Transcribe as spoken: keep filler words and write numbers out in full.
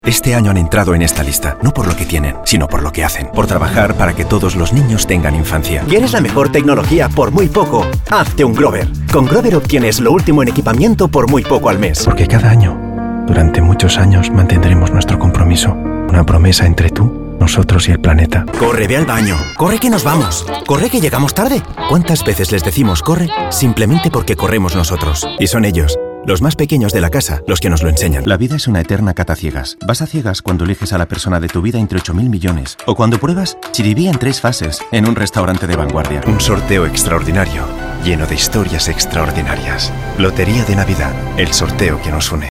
Este año han entrado en esta lista, no por lo que tienen, sino por lo que hacen. Por trabajar para que todos los niños tengan infancia. ¿Quieres la mejor tecnología por muy poco? Hazte un Grover. Con Grover obtienes lo último en equipamiento por muy poco al mes. Porque cada año, durante muchos años, mantendremos nuestro compromiso. Una promesa entre tú, nosotros y el planeta. Corre, ve al baño. Corre que nos vamos. Corre que llegamos tarde. ¿Cuántas veces les decimos corre simplemente porque corremos nosotros? Y son ellos, los más pequeños de la casa, los que nos lo enseñan. La vida es una eterna cata ciegas. Vas a ciegas cuando eliges a la persona de tu vida entre ocho mil millones. O cuando pruebas chiribí en tres fases en un restaurante de vanguardia. Un sorteo extraordinario, lleno de historias extraordinarias. Lotería de Navidad, el sorteo que nos une.